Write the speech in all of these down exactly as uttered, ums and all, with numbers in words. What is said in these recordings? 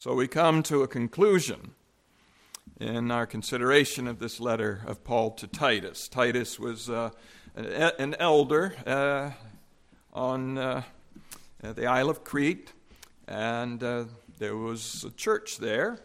So we come to a conclusion in our consideration of this letter of Paul to Titus. Titus was uh, an elder uh, on uh, the Isle of Crete, and uh, there was a church there,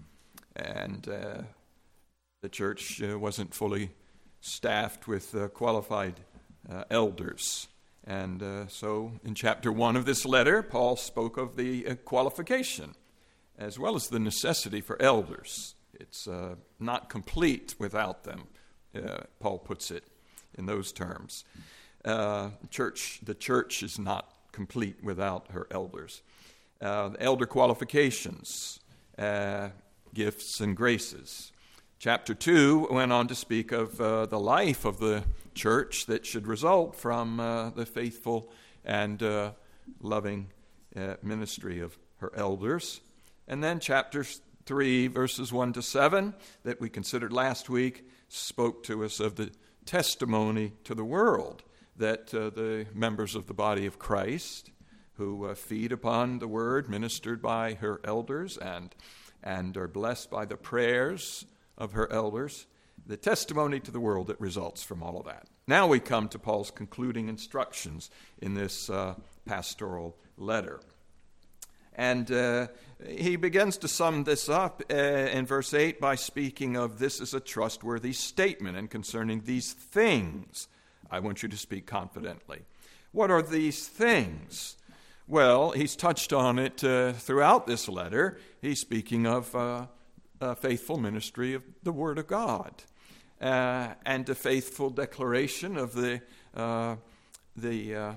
and uh, the church uh, wasn't fully staffed with uh, qualified uh, elders. And uh, so in chapter one of this letter, Paul spoke of the uh, qualification as well as the necessity for elders. It's uh, not complete without them, uh, Paul puts it in those terms. Uh, church, the church is not complete without her elders. Uh, the elder qualifications, uh, gifts and graces. Chapter two went on to speak of uh, the life of the church that should result from uh, the faithful and uh, loving uh, ministry of her elders. And then chapter three, verses one to seven, that we considered last week, spoke to us of the testimony to the world that uh, the members of the body of Christ who uh, feed upon the word ministered by her elders and, and are blessed by the prayers of her elders, the testimony to the world that results from all of that. Now we come to Paul's concluding instructions in this uh, pastoral letter. And uh, he begins to sum this up uh, in verse eight by speaking of this is a trustworthy statement, and concerning these things, I want you to speak confidently. What are these things? Well, he's touched on it uh, throughout this letter. He's speaking of uh, a faithful ministry of the Word of God uh, and a faithful declaration of the, uh, the uh,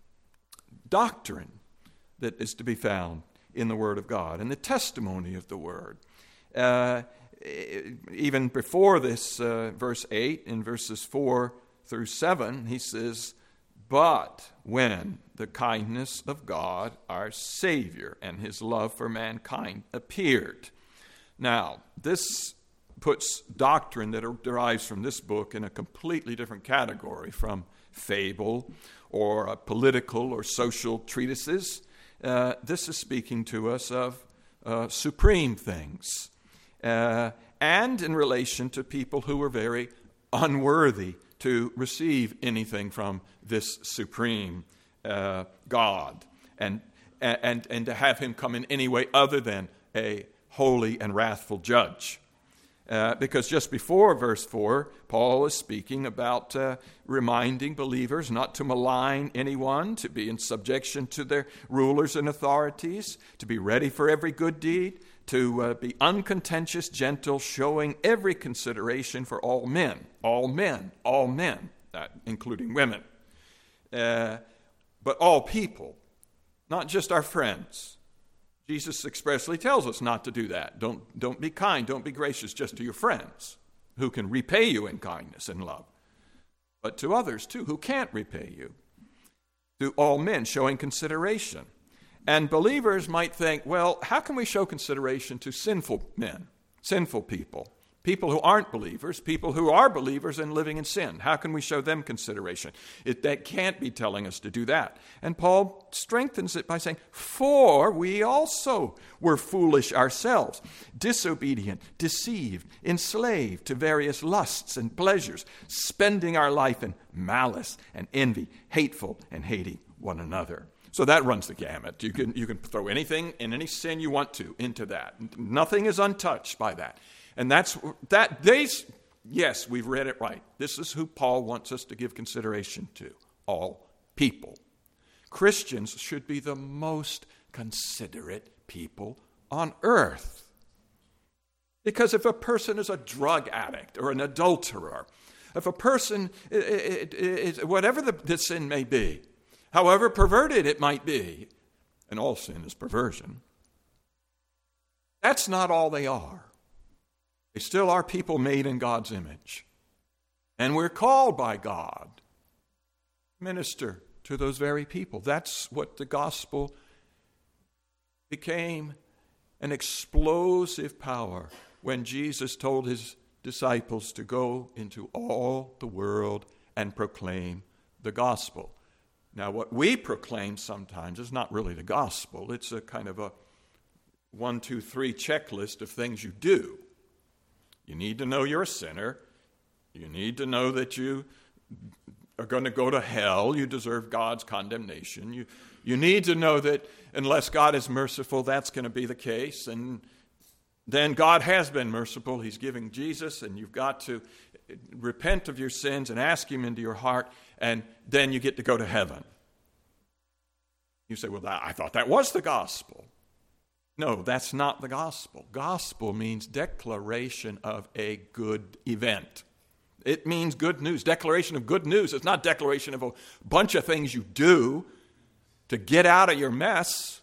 doctrine that is to be found in the Word of God and the testimony of the Word. Uh, even before this, uh, verse eight, in verses four through seven, he says, "But when the kindness of God, our Savior, and his love for mankind appeared." Now, this puts doctrine that derives from this book in a completely different category from fable or uh, political or social treatises. Uh, this is speaking to us of uh, supreme things, uh, and in relation to people who were very unworthy to receive anything from this supreme uh, God, and, and, and to have him come in any way other than a holy and wrathful judge. Uh, because just before verse four, Paul is speaking about uh, reminding believers not to malign anyone, to be in subjection to their rulers and authorities, to be ready for every good deed, to uh, be uncontentious, gentle, showing every consideration for all men, all men, all men, uh, including women, uh, but all people, not just our friends. Jesus expressly tells us not to do that. Don't, don't be kind, don't be gracious just to your friends who can repay you in kindness and love, but to others too who can't repay you. To all men, showing consideration. And believers might think, well, how can we show consideration to sinful men, sinful people, people who aren't believers, people who are believers and living in sin? How can we show them consideration? It, that can't be telling us to do that. And Paul strengthens it by saying, "For we also were foolish ourselves, disobedient, deceived, enslaved to various lusts and pleasures, spending our life in malice and envy, hateful and hating one another." So that runs the gamut. You can, you can throw anything and any sin you want to into that. Nothing is untouched by that. And that's that. These, yes, we've read it right. This is who Paul wants us to give consideration to, all people. Christians should be the most considerate people on earth. Because if a person is a drug addict or an adulterer, if a person, it, it, it, whatever the, the sin may be, however perverted it might be, and all sin is perversion, that's not all they are. They still are people made in God's image. And we're called by God to minister to those very people. That's what the gospel became, an explosive power when Jesus told his disciples to go into all the world and proclaim the gospel. Now, what we proclaim sometimes is not really the gospel. It's a kind of a one, two, three checklist of things you do. You need to know you're a sinner. You need to know that you are going to go to hell. You deserve God's condemnation. You, you need to know that unless God is merciful, that's going to be the case. And then God has been merciful. He's giving Jesus, and you've got to repent of your sins and ask him into your heart, and then you get to go to heaven. You say, well, that, I thought that was the gospel. No, that's not the gospel. Gospel means declaration of a good event. It means good news. Declaration of good news. It's not declaration of a bunch of things you do to get out of your mess.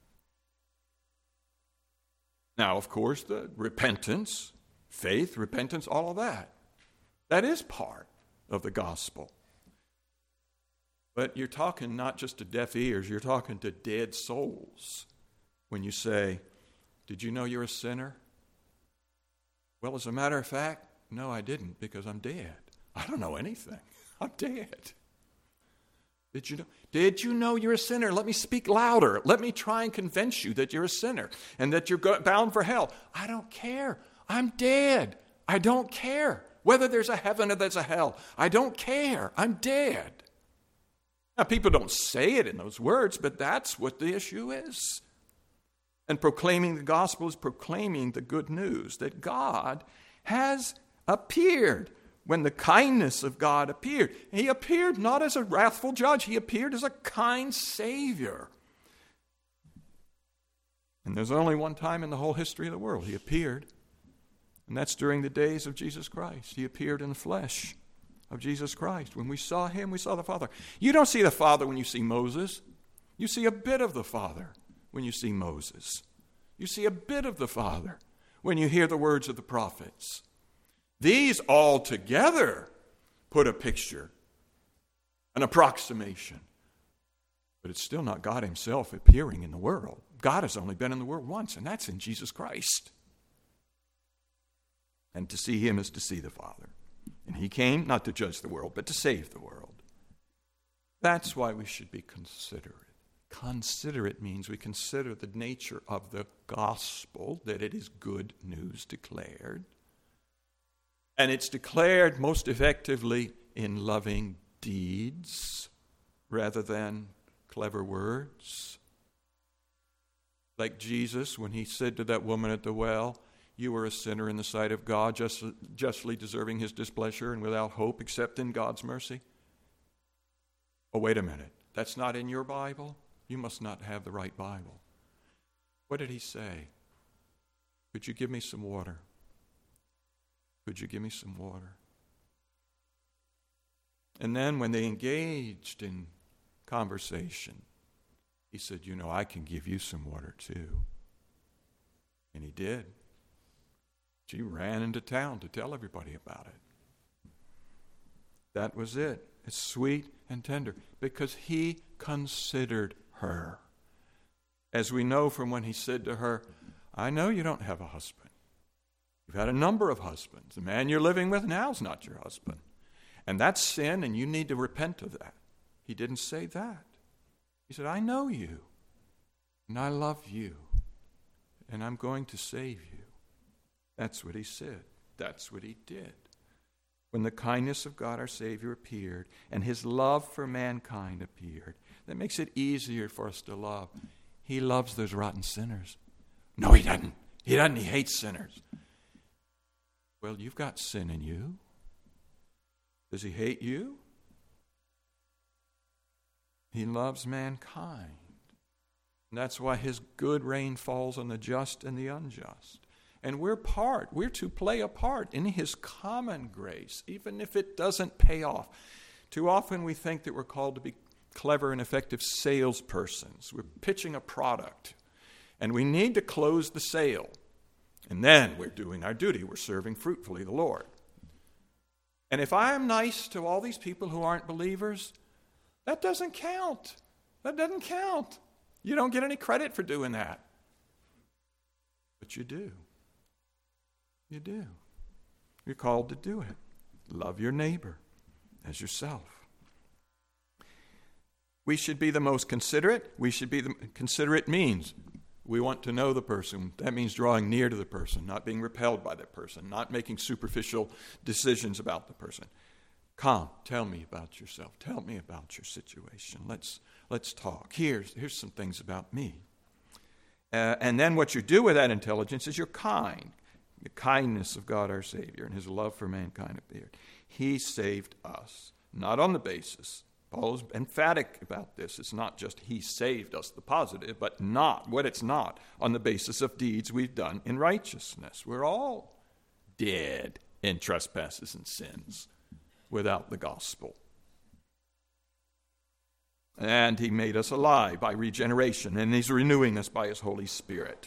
Now, of course, the repentance, faith, repentance, all of that. That is part of the gospel. But you're talking not just to deaf ears, you're talking to dead souls when you say, did you know you're a sinner? Well, as a matter of fact, no, I didn't, because I'm dead. I don't know anything. I'm dead. Did you know? Did you know you're a sinner? Let me speak louder. Let me try and convince you that you're a sinner and that you're bound for hell. I don't care. I'm dead. I don't care whether there's a heaven or there's a hell. I don't care. I'm dead. Now, people don't say it in those words, but that's what the issue is. And proclaiming the gospel is proclaiming the good news that God has appeared. When the kindness of God appeared, he appeared not as a wrathful judge, he appeared as a kind Savior. And there's only one time in the whole history of the world he appeared, and that's during the days of Jesus Christ. He appeared in the flesh of Jesus Christ. When we saw him, we saw the Father. You don't see the Father when you see Moses. You see a bit of the Father when you see Moses. You see a bit of the Father when you hear the words of the prophets. These all together put a picture, an approximation. But it's still not God himself appearing in the world. God has only been in the world once, and that's in Jesus Christ. And to see him is to see the Father. And he came not to judge the world, but to save the world. That's why we should be considerate. Considerate means we consider the nature of the gospel, that it is good news declared. And it's declared most effectively in loving deeds rather than clever words. Like Jesus, when he said to that woman at the well, you are a sinner in the sight of God, just, justly deserving his displeasure and without hope except in God's mercy. Oh, wait a minute. That's not in your Bible? You must not have the right Bible. What did he say? Could you give me some water? Could you give me some water? And then when they engaged in conversation, he said, you know, I can give you some water too. And he did. She ran into town to tell everybody about it. That was it. It's sweet and tender because he considered her. As we know from when he said to her, I know you don't have a husband. You've had a number of husbands. The man you're living with now is not your husband. And that's sin, and you need to repent of that. He didn't say that. He said, I know you, and I love you, and I'm going to save you. That's what he said. That's what he did. When the kindness of God our Savior appeared, and his love for mankind appeared, that makes it easier for us to love. He loves those rotten sinners. No, he doesn't. He doesn't. He hates sinners. Well, you've got sin in you. Does he hate you? He loves mankind. And that's why his good rain falls on the just and the unjust. And we're part, we're to play a part in his common grace, even if it doesn't pay off. Too often we think that we're called to be clever and effective salespersons. We're pitching a product, and we need to close the sale. And then we're doing our duty. We're serving fruitfully the Lord. And if I'm nice to all these people who aren't believers, that doesn't count. That doesn't count. You don't get any credit for doing that. But you do. You do. You're called to do it. Love your neighbor as yourself. We should be the most considerate. We should be the considerate means We want to know the person. That means drawing near to the person, not being repelled by the person, not making superficial decisions about the person. Come, tell me about yourself. Tell me about your situation. Let's let's talk. Here's, here's some things about me. Uh, and then what you do with that intelligence is you're kind. The kindness of God our Savior and his love for mankind appeared. He saved us, not on the basis. Paul is emphatic about this. It's not just he saved us, the positive, but not, what it's not, on the basis of deeds we've done in righteousness. We're all dead in trespasses and sins without the gospel. And he made us alive by regeneration, and he's renewing us by his Holy Spirit,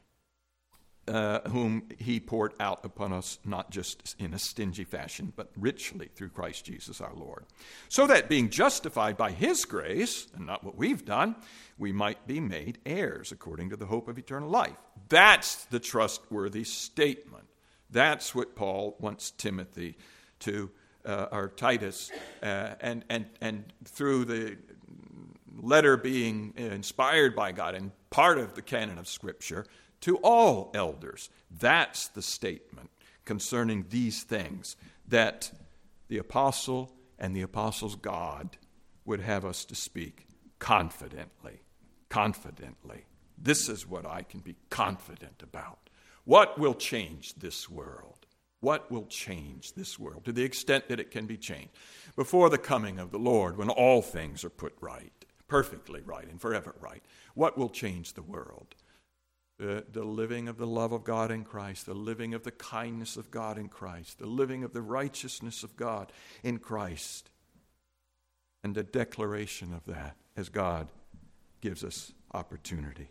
uh, whom he poured out upon us, not just in a stingy fashion, but richly through Christ Jesus our Lord. So that being justified by his grace, and not what we've done, we might be made heirs according to the hope of eternal life. That's the trustworthy statement. That's what Paul wants Timothy to, uh, or Titus, uh, and, and, and through the letter being inspired by God and part of the canon of Scripture, to all elders. That's the statement concerning these things that the apostle and the apostle's God would have us to speak confidently. Confidently. This is what I can be confident about. What will change this world? What will change this world to the extent that it can be changed before the coming of the Lord, when all things are put right, perfectly right and forever right? What will change the world? The, the living of the love of God in Christ, the living of the kindness of God in Christ, the living of the righteousness of God in Christ, and the declaration of that as God gives us opportunity.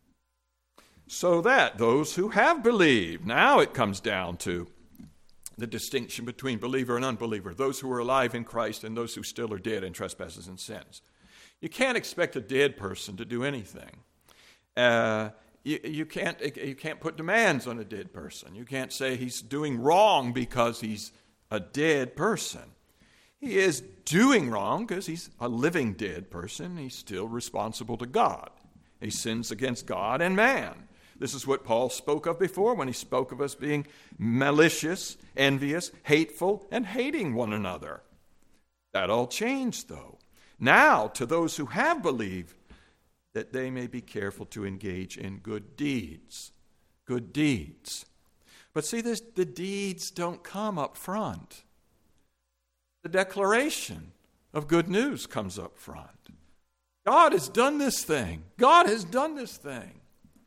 So that those who have believed, now it comes down to the distinction between believer and unbeliever, those who are alive in Christ and those who still are dead in trespasses and sins. You can't expect a dead person to do anything. Uh, you, you can't you can't put demands on a dead person. You can't say he's doing wrong because he's a dead person. He is doing wrong because he's a living dead person. He's still responsible to God. He sins against God and man. This is what Paul spoke of before when he spoke of us being malicious, envious, hateful, and hating one another. That all changed, though. Now, to those who have believed, that they may be careful to engage in good deeds. Good deeds. But see, this, the deeds don't come up front. The declaration of good news comes up front. God has done this thing. God has done this thing.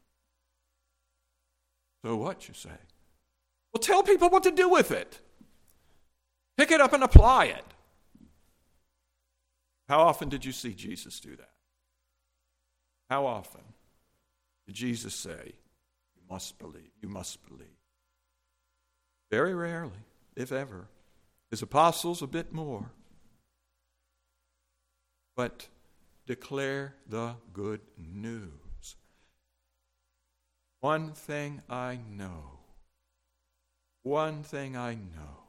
So what, you say? Well, tell people what to do with it. Pick it up and apply it. How often did you see Jesus do that? How often did Jesus say, you must believe, you must believe? Very rarely, if ever. His apostles, a bit more. But declare the good news. One thing I know. One thing I know.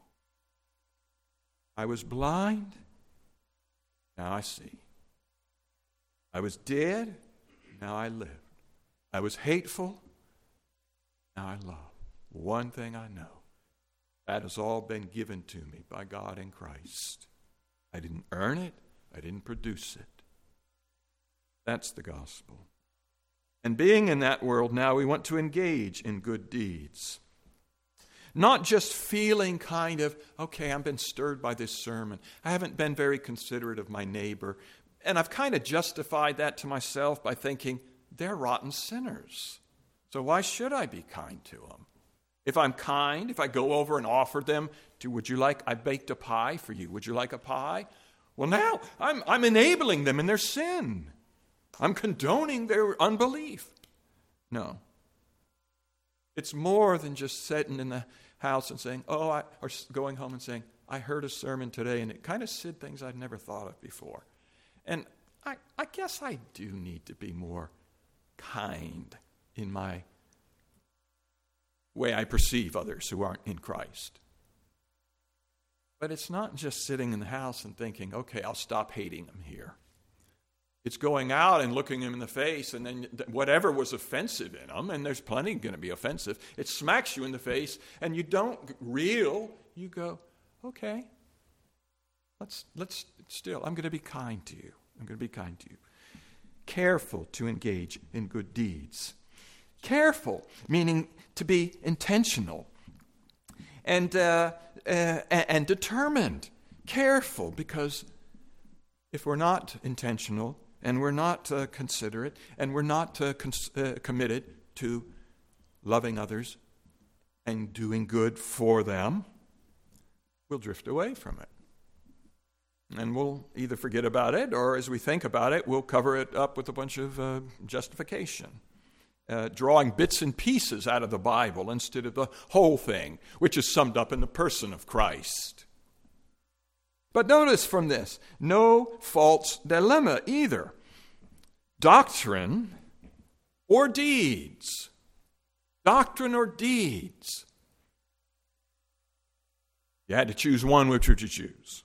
I was blind, now I see. I was dead, now I live. I was hateful, now I love. One thing I know. That has all been given to me by God in Christ. I didn't earn it. I didn't produce it. That's the gospel. And being in that world now, we want to engage in good deeds. Not just feeling kind of, okay, I've been stirred by this sermon. I haven't been very considerate of my neighbor. And I've kind of justified that to myself by thinking, they're rotten sinners. So why should I be kind to them? If I'm kind, if I go over and offer them to, would you like, I baked a pie for you. Would you like a pie? Well, now I'm, I'm enabling them in their sin. I'm condoning their unbelief. No. It's more than just sitting in the house and saying, oh, I, or going home and saying, I heard a sermon today and it kind of said things I'd never thought of before. And I, I guess I do need to be more kind in my way I perceive others who aren't in Christ. But it's not just sitting in the house and thinking, okay, I'll stop hating them here. It's going out and looking them in the face, and then whatever was offensive in them, and there's plenty going to be offensive, it smacks you in the face, and you don't reel. You go, okay, let's let's still, I'm going to be kind to you. I'm going to be kind to you. Careful to engage in good deeds. Careful, meaning to be intentional and uh, uh, and determined. Careful, because if we're not intentional and we're not uh, considerate and we're not uh, cons- uh, committed to loving others and doing good for them, we'll drift away from it. And we'll either forget about it, or as we think about it, we'll cover it up with a bunch of uh, justification, uh, drawing bits and pieces out of the Bible instead of the whole thing, which is summed up in the person of Christ. But notice from this, no false dilemma either. Doctrine or deeds. Doctrine or deeds. You had to choose one, which would you choose?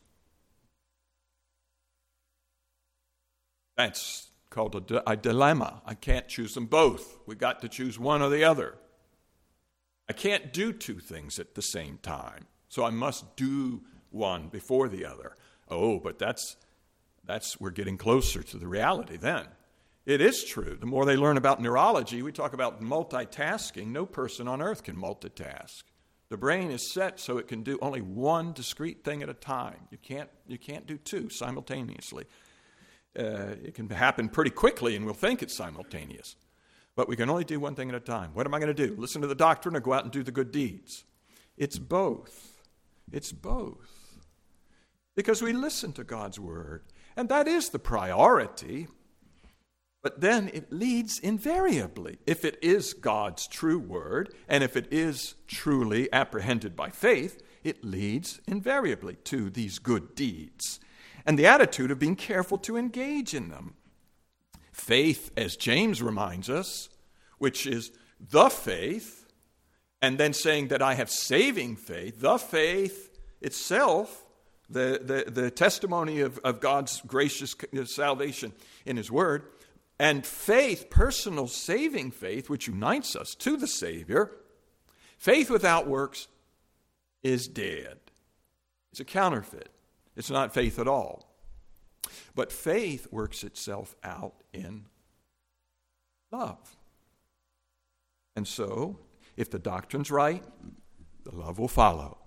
That's called a, di- a dilemma. I can't choose them both. We got to choose one or the other. I can't do two things at the same time, so I must do one before the other. Oh, but that's that's we're getting closer to the reality then. It is true. The more they learn about neurology, we talk about multitasking. No person on earth can multitask. The brain is set so it can do only one discrete thing at a time. You can't you can't do two simultaneously. Uh, it can happen pretty quickly, and we'll think it's simultaneous. But we can only do one thing at a time. What am I going to do? Listen to the doctrine or go out and do the good deeds? It's both. It's both. Because we listen to God's word, and that is the priority. But then it leads invariably, if it is God's true word, and if it is truly apprehended by faith, it leads invariably to these good deeds. And the attitude of being careful to engage in them. Faith, as James reminds us, which is the faith, and then saying that I have saving faith, the faith itself, the, the, the testimony of, of God's gracious salvation in his word, and faith, personal saving faith, which unites us to the Savior. Faith without works is dead. It's a counterfeit. It's not faith at all. But faith works itself out in love. And so, if the doctrine's right, the love will follow.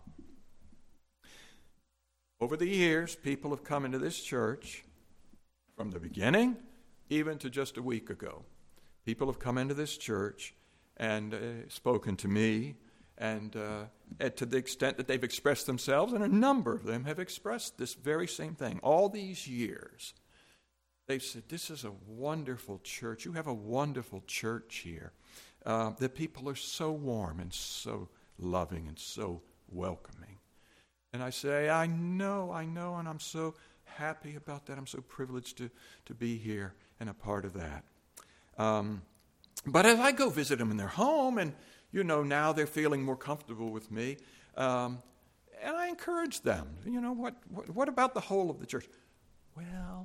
Over the years, people have come into this church from the beginning, even to just a week ago. People have come into this church and uh, spoken to me, and uh, to the extent that they've expressed themselves, and a number of them have expressed this very same thing. All these years, they've said, this is a wonderful church. You have a wonderful church here. Uh, the people are so warm and so loving and so welcoming. And I say, I know, I know, and I'm so happy about that. I'm so privileged to, to be here and a part of that. Um, but as I go visit them in their home, and you know, now they're feeling more comfortable with me. Um, and I encourage them. You know, what, what what about the whole of the church? Well,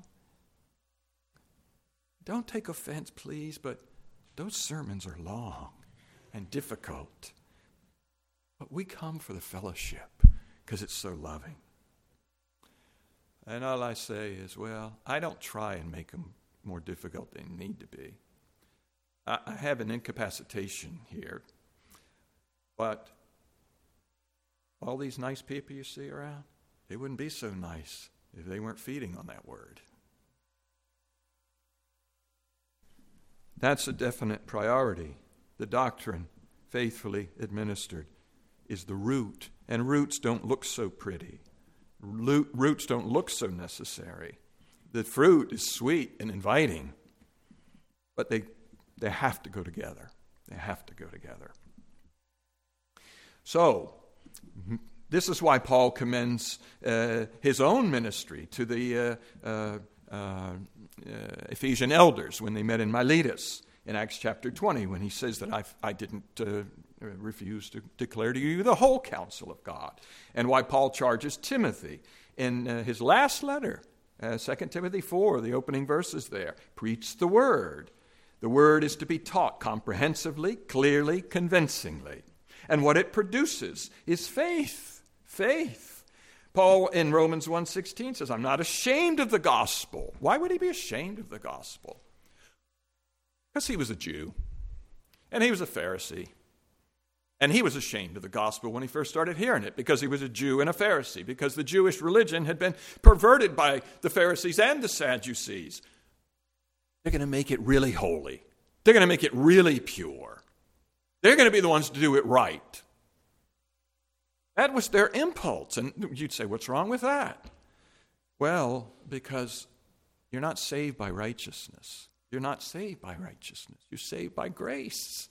don't take offense, please, but those sermons are long and difficult. But we come for the fellowship because it's so loving. And all I say is, well, I don't try and make them more difficult than they need to be. I, I have an incapacitation here. But all these nice people you see around, they wouldn't be so nice if they weren't feeding on that word. That's a definite priority. The doctrine, faithfully administered, is the root. And roots don't look so pretty. Roots don't look so necessary. The fruit is sweet and inviting, but they they have to go together. They have to go together. So, this is why Paul commends uh, his own ministry to the uh, uh, uh, Ephesian elders when they met in Miletus in Acts chapter twenty, when he says that I, I didn't uh, refuse to declare to you the whole counsel of God, and why Paul charges Timothy in uh, his last letter Uh, Second Timothy four, the opening verses there. Preach the word. The word is to be taught comprehensively, clearly, convincingly. And what it produces is faith. Faith. Paul in Romans one sixteen says, I'm not ashamed of the gospel. Why would he be ashamed of the gospel? Because he was a Jew. And he was a Pharisee. And he was ashamed of the gospel when he first started hearing it, because he was a Jew and a Pharisee, because the Jewish religion had been perverted by the Pharisees and the Sadducees. They're going to make it really holy. They're going to make it really pure. They're going to be the ones to do it right. That was their impulse. And you'd say, what's wrong with that? Well, because you're not saved by righteousness. You're not saved by righteousness. You're saved by grace.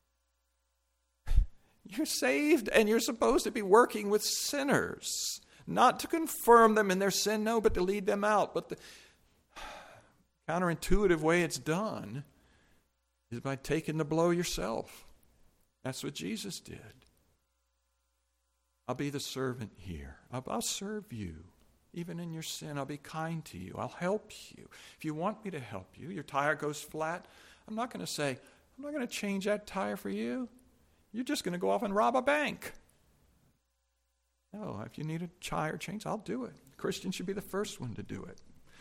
You're saved and you're supposed to be working with sinners. Not to confirm them in their sin, no, but to lead them out. But the counterintuitive way it's done is by taking the blow yourself. That's what Jesus did. I'll be the servant here. I'll, I'll serve you. Even in your sin, I'll be kind to you. I'll help you. If you want me to help you, your tire goes flat, I'm not going to say, I'm not going to change that tire for you. You're just going to go off and rob a bank. No, if you need a tire change, I'll do it. Christians should be the first one to do it.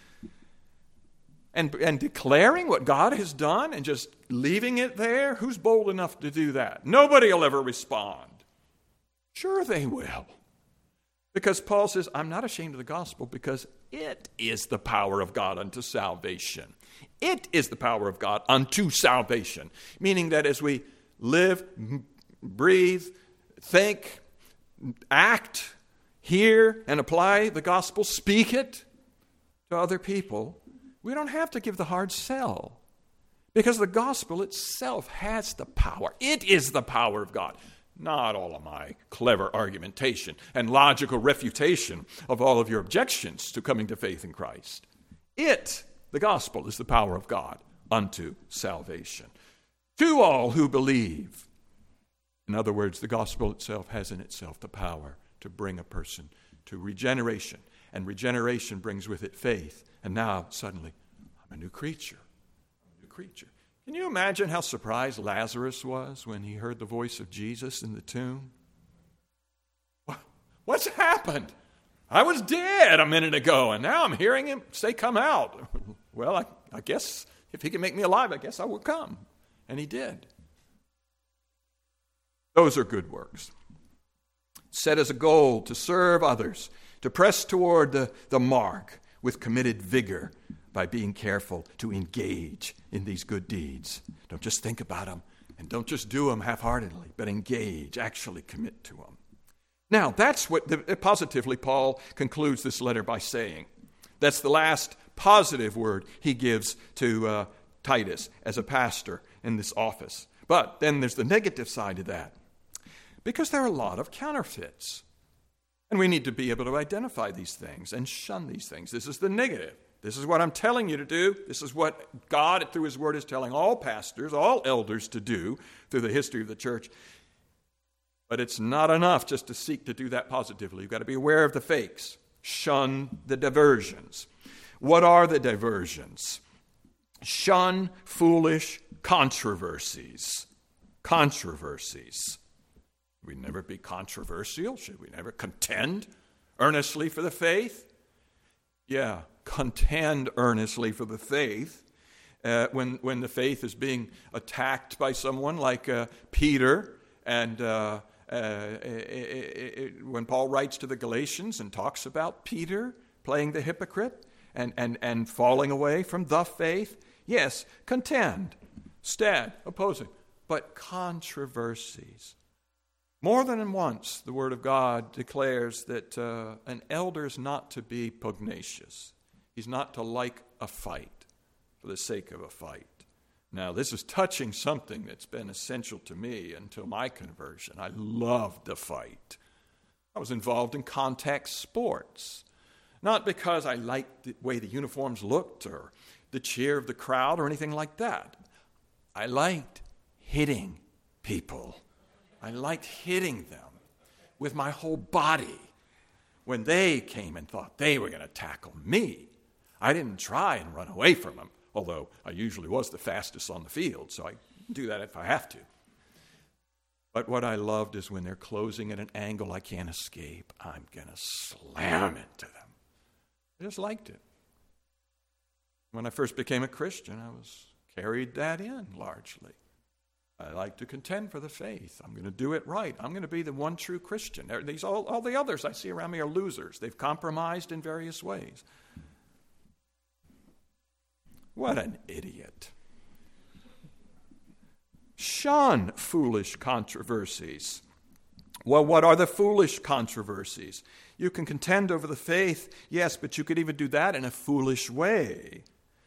And, and declaring what God has done and just leaving it there, who's bold enough to do that? Nobody will ever respond. Sure they will. Because Paul says, I'm not ashamed of the gospel because it is the power of God unto salvation. It is the power of God unto salvation. Meaning that as we live, breathe, think, act, hear, and apply the gospel, speak it to other people, we don't have to give the hard sell. Because the gospel itself has the power. It is the power of God. Not all of my clever argumentation and logical refutation of all of your objections to coming to faith in Christ. It, the gospel, is the power of God unto salvation. To all who believe. In other words, the gospel itself has in itself the power to bring a person to regeneration. And regeneration brings with it faith. And now, suddenly, I'm a new creature. I'm a new creature. Can you imagine how surprised Lazarus was when he heard the voice of Jesus in the tomb? What's happened? I was dead a minute ago, and now I'm hearing him say, come out. Well, I, I guess if he can make me alive, I guess I will come. And he did. Those are good works. Set as a goal to serve others, to press toward the, the mark with committed vigor by being careful to engage in these good deeds. Don't just think about them, and don't just do them half-heartedly, but engage, actually commit to them. Now, that's what the, positively Paul concludes this letter by saying. That's the last positive word he gives to uh, Titus as a pastor in this office. But then there's the negative side of that. Because there are a lot of counterfeits. And we need to be able to identify these things and shun these things. This is the negative. This is what I'm telling you to do. This is what God, through his word, is telling all pastors, all elders to do through the history of the church. But it's not enough just to seek to do that positively. You've got to be aware of the fakes. Shun the diversions. What are the diversions? Shun foolish controversies. Controversies. Should we never be controversial? Should we never contend earnestly for the faith? Yeah, contend earnestly for the faith. Uh, when, when the faith is being attacked by someone like uh, Peter, and uh, uh, it, it, it, when Paul writes to the Galatians and talks about Peter playing the hypocrite and, and, and falling away from the faith, yes, contend, stand, opposing, but controversies. More than once, the Word of God declares that uh, an elder is not to be pugnacious. He's not to like a fight for the sake of a fight. Now, this is touching something that's been essential to me until my conversion. I loved the fight. I was involved in contact sports, not because I liked the way the uniforms looked or the cheer of the crowd or anything like that. I liked hitting people. I liked hitting them with my whole body when they came and thought they were going to tackle me. I didn't try and run away from them, although I usually was the fastest on the field, so I do that if I have to. But what I loved is when they're closing at an angle I can't escape, I'm going to slam into them. I just liked it. When I first became a Christian, I was carried that in largely. I like to contend for the faith. I'm going to do it right. I'm going to be the one true Christian. These all, all the others I see around me are losers. They've compromised in various ways. What an idiot. Shun foolish controversies. Well, what are the foolish controversies? You can contend over the faith, yes, but you could even do that in a foolish way.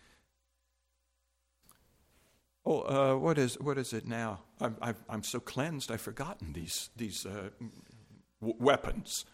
Oh, uh, what is what is it now? I'm I'm, I'm so cleansed. I've forgotten these these uh, w- weapons.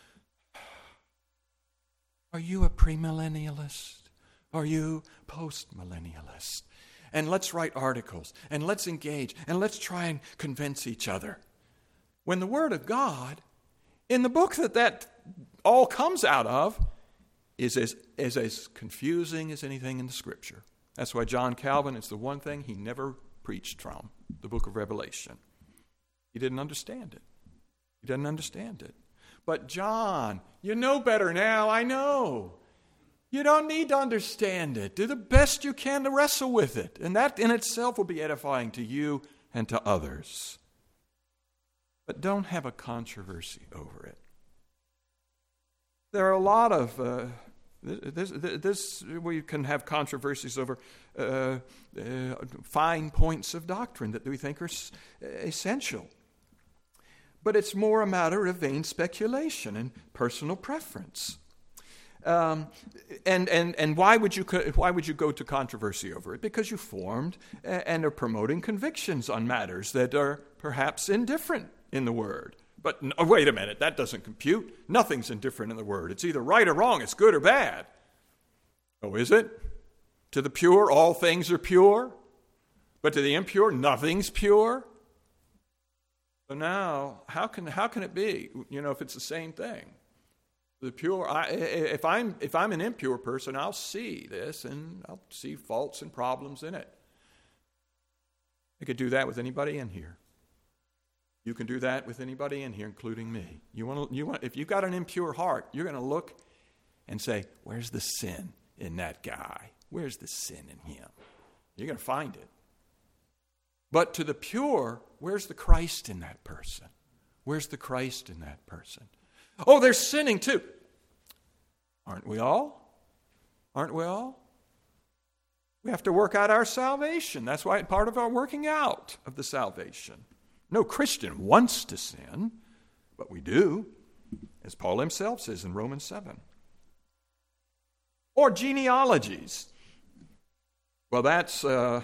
Are you a premillennialist? Are you postmillennialist? And let's write articles, and let's engage, and let's try and convince each other. When the Word of God, in the book that that all comes out of, is as, is as confusing as anything in the Scripture. That's why John Calvin, it's the one thing he never preached from, the book of Revelation. He didn't understand it. He didn't understand it. But John, you know better now, I know. You don't need to understand it. Do the best you can to wrestle with it. And that in itself will be edifying to you and to others. But don't have a controversy over it. There are a lot of, uh, this, this, this, we can have controversies over uh, uh, fine points of doctrine that we think are s- essential. But it's more a matter of vain speculation and personal preference. Um, and and and why would you why would you go to controversy over it? Because you formed and are promoting convictions on matters that are perhaps indifferent in the Word. But no, wait a minute, that doesn't compute. Nothing's indifferent in the Word. It's either right or wrong. It's good or bad. Oh, is it? To the pure, all things are pure. But to the impure, nothing's pure. So now, how can how can it be? You know, if it's the same thing. The pure, I, if I'm if I'm an impure person, I'll see this and I'll see faults and problems in it. I could do that with anybody in here. You can do that with anybody in here, including me. You want to, you want, if you've got an impure heart, you're going to look and say, "Where's the sin in that guy? Where's the sin in him?" You're going to find it. But to the pure, where's the Christ in that person? Where's the Christ in that person? Oh, they're sinning too. Aren't we all? Aren't we all? We have to work out our salvation. That's why it's part of our working out of the salvation. No Christian wants to sin, but we do, as Paul himself says in Romans seven. Or genealogies. Well, that's uh,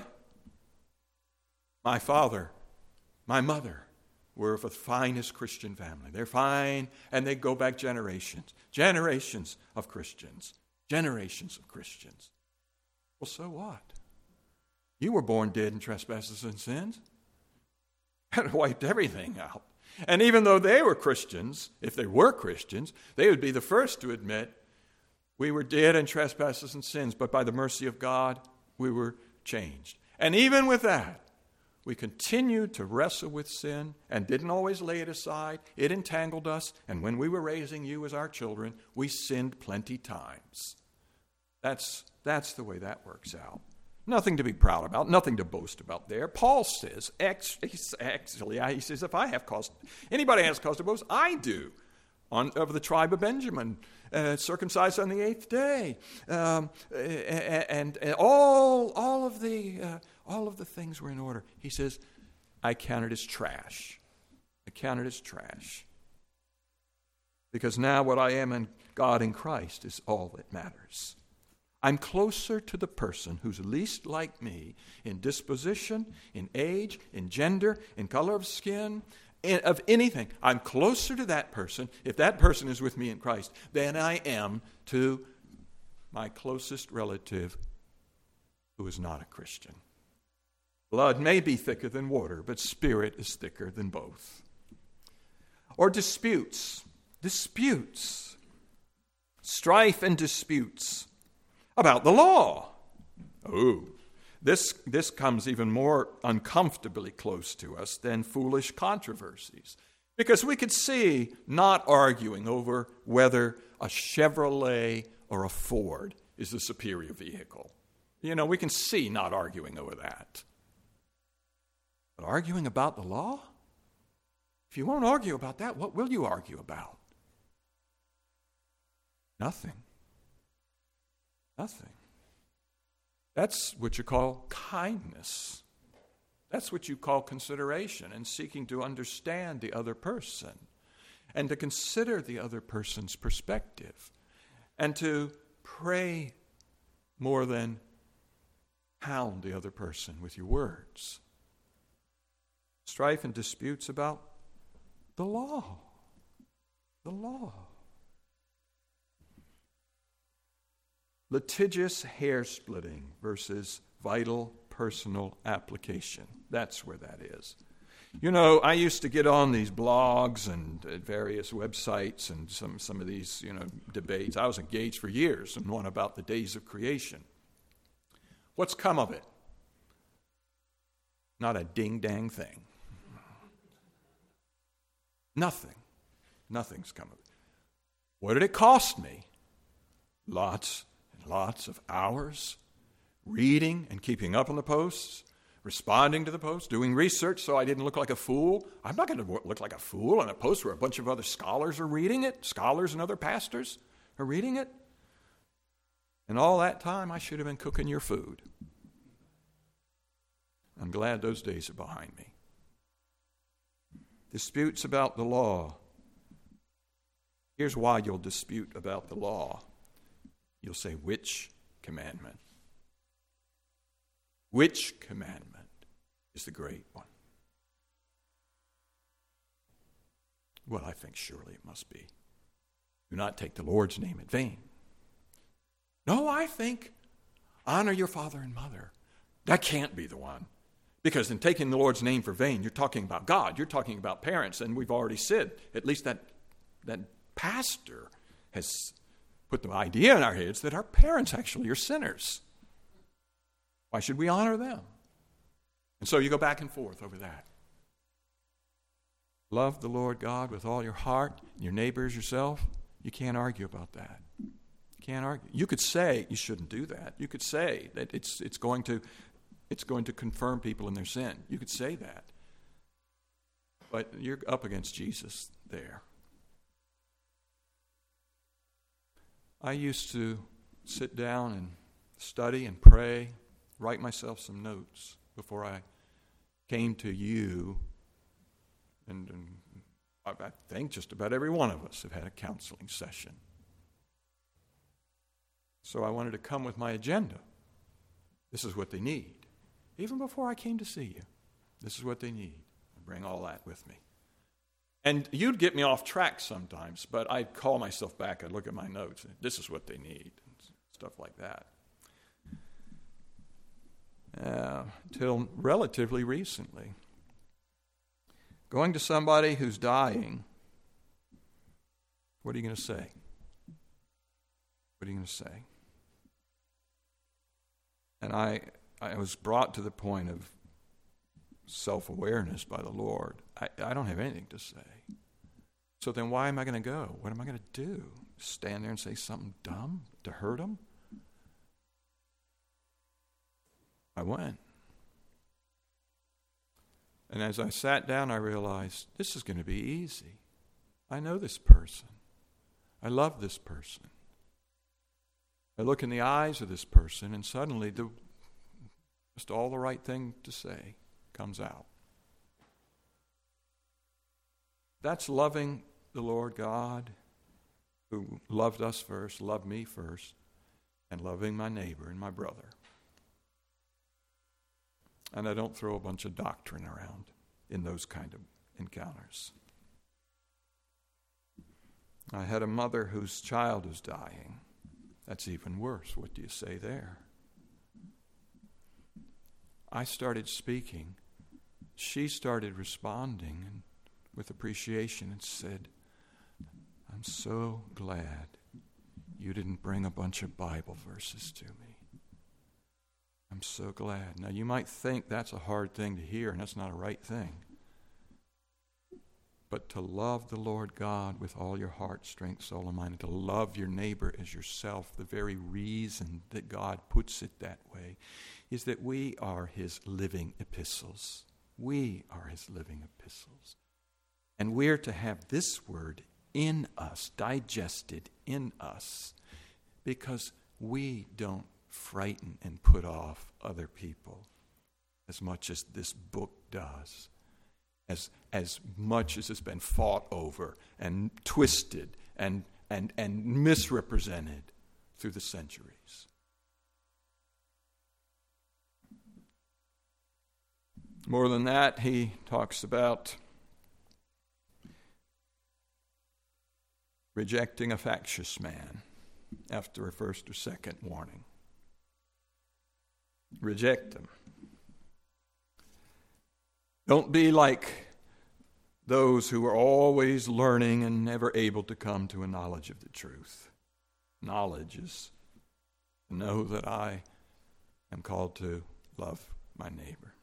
my father, my mother were of the finest Christian family. They're fine, and they go back generations. Generations of Christians. Generations of Christians. Well, so what? You were born dead in trespasses and sins. That wiped everything out. And even though they were Christians, if they were Christians, they would be the first to admit, we were dead in trespasses and sins, but by the mercy of God, we were changed. And even with that, we continued to wrestle with sin and didn't always lay it aside. It entangled us, and when we were raising you as our children, we sinned plenty times. That's, that's the way that works out. Nothing to be proud about, nothing to boast about there. Paul says, actually, he says, if I have cause, anybody has cause to boast, I do. On, of the tribe of Benjamin, uh, circumcised on the eighth day, um, and, and all all of the uh, all of the things were in order. He says, I count it as trash. I count it as trash. Because now what I am in God in Christ is all that matters. I'm closer to the person who's least like me in disposition, in age, in gender, in color of skin, in, of anything. I'm closer to that person, if that person is with me in Christ, than I am to my closest relative who is not a Christian. Blood may be thicker than water, but spirit is thicker than both. Or disputes. Disputes. Strife and disputes. about the law. Oh, this, this comes even more uncomfortably close to us than foolish controversies. Because we could see not arguing over whether a Chevrolet or a Ford is the superior vehicle. You know, we can see not arguing over that. But arguing about the law? If you won't argue about that, what will you argue about? Nothing. Nothing. That's what you call kindness. That's what you call consideration and seeking to understand the other person and to consider the other person's perspective and to pray more than hound the other person with your words. Strife and disputes about the law. The law. Litigious hair splitting versus vital personal application. That's where that is. You know, I used to get on these blogs and uh, various websites and some, some of these, you know, debates. I was engaged for years in one about the days of creation. What's come of it? Not a ding-dang thing. Nothing. Nothing's come of it. What did it cost me? Lots and lots of hours reading and keeping up on the posts, responding to the posts, doing research so I didn't look like a fool. I'm not going to look like a fool on a post where a bunch of other scholars are reading it, scholars and other pastors are reading it. And all that time, I should have been cooking your food. I'm glad those days are behind me. Disputes about the law. Here's why you'll dispute about the law. You'll say, which commandment? Which commandment is the great one? Well, I think surely it must be. Do not take the Lord's name in vain. No, I think honor your father and mother. That can't be the one. Because in taking the Lord's name for vain, you're talking about God. You're talking about parents. And we've already said, at least that, that pastor has put the idea in our heads that our parents actually are sinners. Why should we honor them? And so you go back and forth over that. Love the Lord God with all your heart, your neighbors, yourself. You can't argue about that. You can't argue. You could say you shouldn't do that. You could say that it's it's going to it's going to confirm people in their sin. You could say that. But you're up against Jesus there. I used to sit down and study and pray, write myself some notes before I came to you. And, and I, I think just about every one of us have had a counseling session. So I wanted to come with my agenda. This is what they need. Even before I came to see you, this is what they need. I bring all that with me. And you'd get me off track sometimes, but I'd call myself back. I'd look at my notes. And this is what they need, and stuff like that. Uh, till relatively recently. Going to somebody who's dying, what are you going to say? What are you going to say? And I, I was brought to the point of self-awareness by the Lord. I, I don't have anything to say. So then why am I going to go? What am I going to do? Stand there and say something dumb to hurt them? I went. And as I sat down, I realized this is going to be easy. I know this person. I love this person. I look in the eyes of this person, and suddenly the, just all the right thing to say comes out. That's loving the Lord God, who loved us first, loved me first, and loving my neighbor and my brother. And I don't throw a bunch of doctrine around in those kind of encounters. I had a mother whose child was dying. That's even worse. What do you say there? I started speaking. She started responding and with appreciation and said, I'm so glad you didn't bring a bunch of Bible verses to me. I'm so glad. Now, you might think that's a hard thing to hear, and that's not a right thing. But to love the Lord God with all your heart, strength, soul, and mind, and to love your neighbor as yourself, the very reason that God puts it that way is that we are his living epistles. We are his living epistles. And we're to have this word in us, digested in us, because we don't frighten and put off other people as much as this book does, as as much as it's been fought over and twisted and and and misrepresented through the centuries. More than that, he talks about rejecting a factious man after a first or second warning. Reject them. Don't be like those who are always learning and never able to come to a knowledge of the truth. Knowledge is to know that I am called to love my neighbor.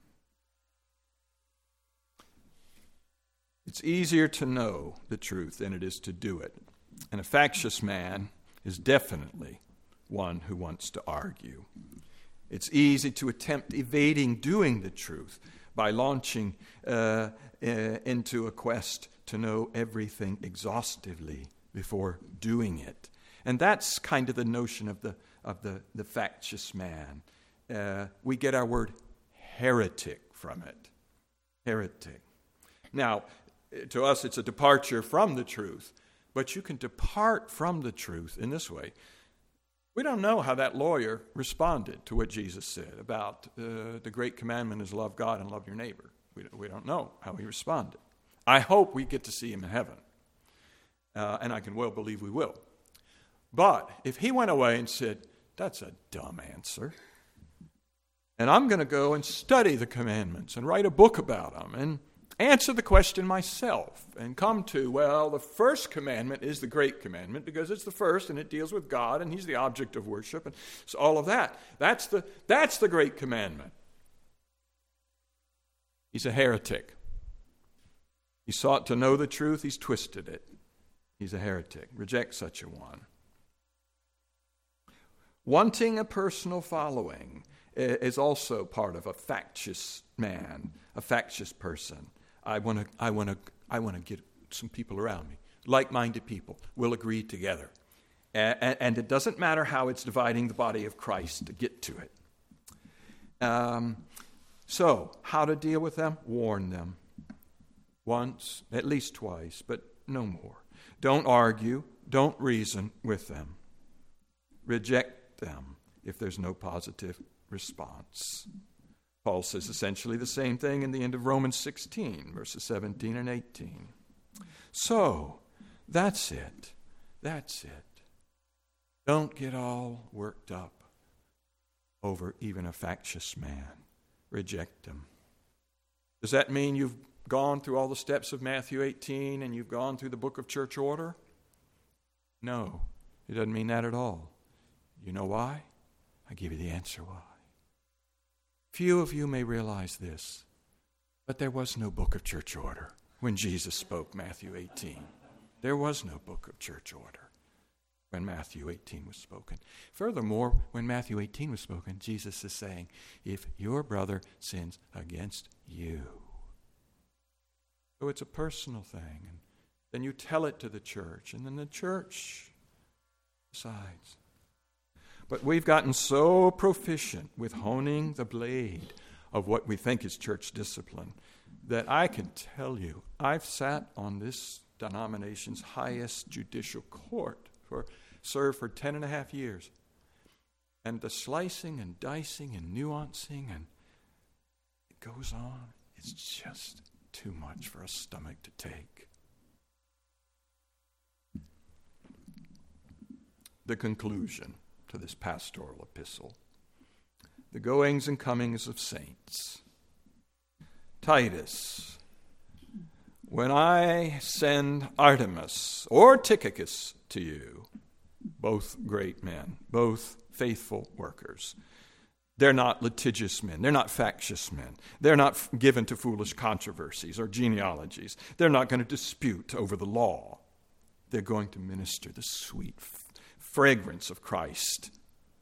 It's easier to know the truth than it is to do it. And a factious man is definitely one who wants to argue. It's easy to attempt evading doing the truth by launching uh, uh, into a quest to know everything exhaustively before doing it. And that's kind of the notion of the of the, the factious man. Uh, we get our word heretic from it. Heretic. Now, to us it's a departure from the truth, but you can depart from the truth in this way. We don't know how that lawyer responded to what Jesus said about uh, the great commandment is love God and love your neighbor. We, we don't know how he responded. I hope we get to see him in heaven, uh, and I can well believe we will. But if he went away and said, that's a dumb answer, and I'm going to go and study the commandments and write a book about them and answer the question myself and come to, well, the first commandment is the great commandment because it's the first and it deals with God and he's the object of worship and so all of that. That's the, that's the great commandment. He's a heretic. He sought to know the truth. He's twisted it. He's a heretic. Reject such a one. Wanting a personal following is also part of a factious man, a factious person. I want to I want to I want to get some people around me, like-minded people. We'll agree together. And, and it doesn't matter how it's dividing the body of Christ to get to it. Um, so, how to deal with them? Warn them. Once, at least twice, but no more. Don't argue. Don't reason with them. Reject them if there's no positive response. Paul says essentially the same thing in the end of Romans sixteen, verses seventeen and eighteen. So, that's it. That's it. Don't get all worked up over even a factious man. Reject him. Does that mean you've gone through all the steps of Matthew eighteen and you've gone through the book of church order? No, it doesn't mean that at all. You know why? I give you the answer why. Few of you may realize this, but there was no book of church order when Jesus spoke Matthew eighteen. There was no book of church order when Matthew eighteen was spoken. Furthermore, when Matthew eighteen was spoken, Jesus is saying, if your brother sins against you. So it's a personal thing. And then you tell it to the church, and then the church decides. But we've gotten so proficient with honing the blade of what we think is church discipline that I can tell you, I've sat on this denomination's highest judicial court, for served for ten and a half years. And the slicing and dicing and nuancing, and it goes on. It's just too much for a stomach to take. The conclusion to this pastoral epistle. The goings and comings of saints. Titus, when I send Artemas or Tychicus to you, both great men, both faithful workers. They're not litigious men. They're not factious men. They're not f- given to foolish controversies or genealogies. They're not going to dispute over the law. They're going to minister the sweet f- fragrance of Christ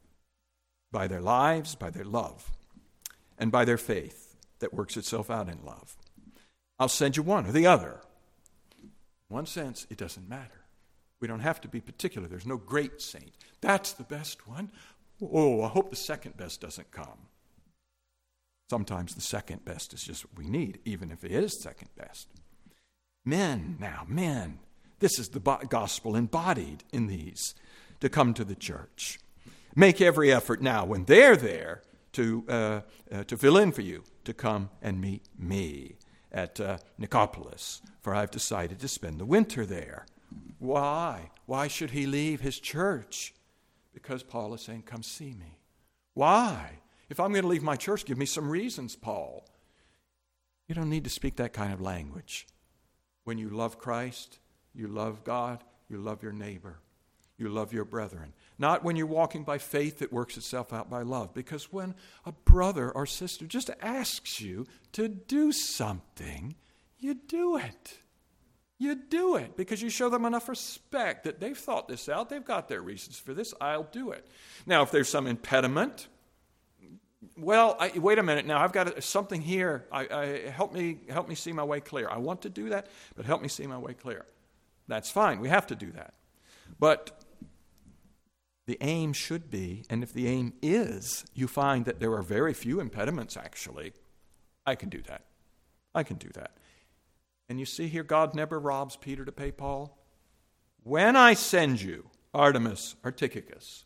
by their lives, by their love, and by their faith that works itself out in love. I'll send you one or the other. In one sense, it doesn't matter. We don't have to be particular. There's no great saint. That's the best one. Oh, I hope the second best doesn't come. Sometimes the second best is just what we need, even if it is second best. Men now, men. This is the gospel embodied in these to come to the church. Make every effort now when they're there to uh, uh, to fill in for you, to come and meet me at uh, Nicopolis, for I've decided to spend the winter there. Why? Why should he leave his church? Because Paul is saying, come see me. Why? If I'm going to leave my church, give me some reasons, Paul. You don't need to speak that kind of language. When you love Christ, you love God, you love your neighbor, you love your brethren. Not when you're walking by faith that works itself out by love. Because when a brother or sister just asks you to do something, you do it. You do it because you show them enough respect that they've thought this out. They've got their reasons for this. I'll do it. Now, if there's some impediment, well, I, wait a minute. Now, I've got a, something here. I, I, help me, help me see my way clear. I want to do that, but help me see my way clear. That's fine. We have to do that. But the aim should be, and if the aim is, you find that there are very few impediments, actually. I can do that. I can do that. And you see here, God never robs Peter to pay Paul. When I send you Artemas or Tychicus,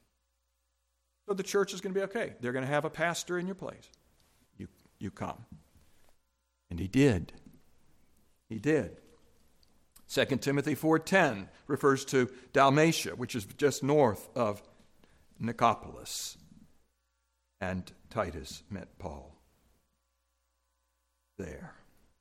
so the church is going to be okay. They're going to have a pastor in your place. You, you come. And he did. He did. Second Timothy four ten refers to Dalmatia, which is just north of Nicopolis. And Titus met Paul there.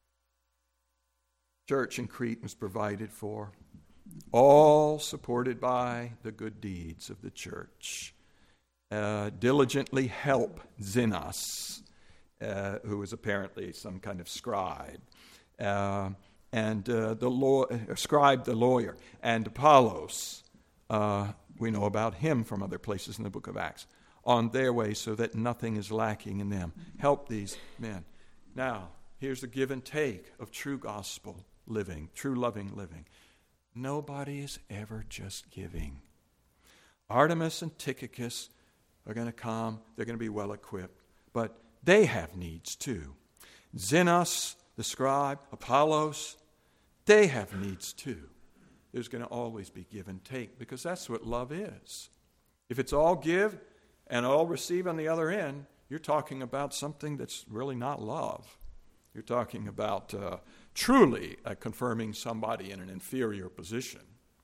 Church in Crete was provided for, all supported by the good deeds of the church. Uh, diligently help Zenos, uh, who was apparently some kind of scribe, uh, and uh, the law, uh, scribe, the lawyer, and Apollos. Uh, we know about him from other places in the book of Acts. On their way, so that nothing is lacking in them. Help these men. Now, here's the give and take of true gospel living, true loving living. Nobody is ever just giving. Artemas and Tychicus are going to come. They're going to be well equipped. But they have needs too. Zenos, the scribe, Apollos, they have needs too. There's going to always be give and take because that's what love is. If it's all give and all receive on the other end, you're talking about something that's really not love. You're talking about uh, truly uh, confirming somebody in an inferior position.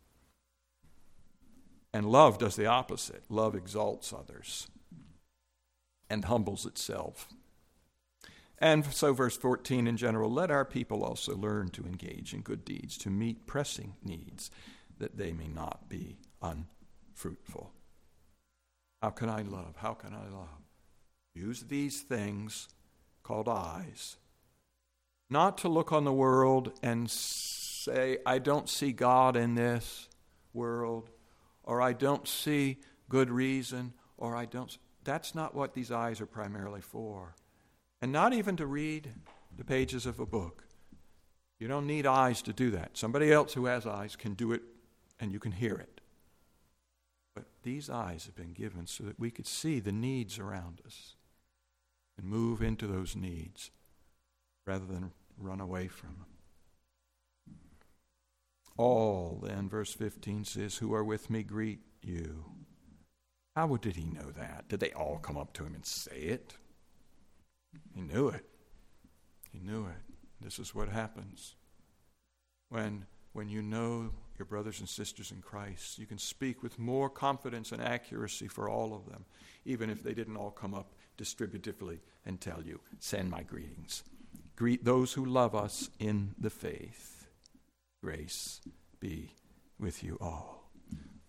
And love does the opposite. Love exalts others and humbles itself. And so verse fourteen in general, let our people also learn to engage in good deeds, to meet pressing needs, that they may not be unfruitful. How can I love? How can I love? Use these things called eyes. Not to look on the world and say, I don't see God in this world, or I don't see good reason, or I don't. That's not what these eyes are primarily for. And not even to read the pages of a book. You don't need eyes to do that. Somebody else who has eyes can do it, and you can hear it. But these eyes have been given so that we could see the needs around us and move into those needs rather than run away from them. All, then, verse fifteen says, who are with me greet you. How did he know that? Did they all come up to him and say it? He knew it. He knew it. This is what happens. When, when you know your brothers and sisters in Christ, you can speak with more confidence and accuracy for all of them, even if they didn't all come up distributively and tell you, send my greetings. Greet those who love us in the faith. Grace be with you all.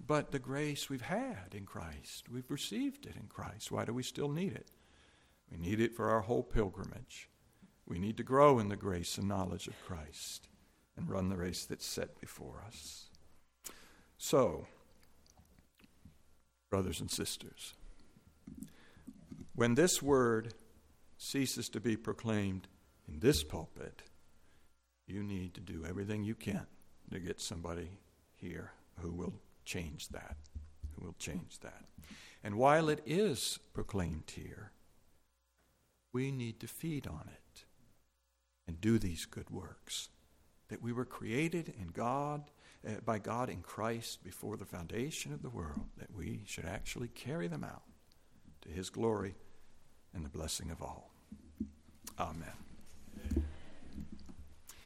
but the grace we've had in Christ, we've received it in Christ. Why do we still need it? We need it for our whole pilgrimage. We need to grow in the grace and knowledge of Christ and run the race that's set before us. So, brothers and sisters, when this word ceases to be proclaimed in this pulpit, you need to do everything you can to get somebody here who will change that, who will change that. And while it is proclaimed here, we need to feed on it and do these good works that we were created in God, uh, by God in Christ before the foundation of the world, that we should actually carry them out to his glory and the blessing of all. Amen.